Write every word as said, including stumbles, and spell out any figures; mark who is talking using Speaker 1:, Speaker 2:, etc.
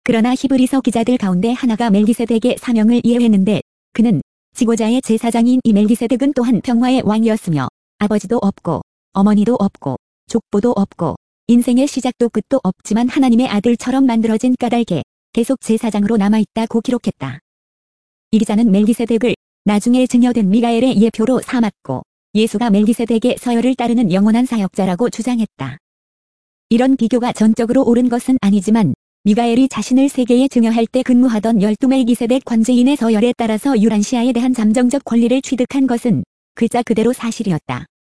Speaker 1: 그러나 히브리서 기자들 가운데 하나가 멜기세덱의 사명을 이해했는데 그는 지고자의 제사장인 이 멜기세덱은 또한 평화의 왕이었으며 아버지도 없고 어머니도 없고 족보도 없고 인생의 시작도 끝도 없지만 하나님의 아들처럼 만들어진 까닭에 계속 제사장으로 남아있다고 기록했다. 이 기자는 멜기세덱을 나중에 증여된 미가엘의 예표로 삼았고 예수가 멜기세덱의 서열을 따르는 영원한 사역자라고 주장했다. 이런 비교가 전적으로 옳은 것은 아니지만 미가엘이 자신을 세계에 증여할 때 근무하던 열두 멜기세덱 관제인의 서열에 따라서 유란시아에 대한 잠정적 권리를 취득한 것은 글자 그대로 사실이었다.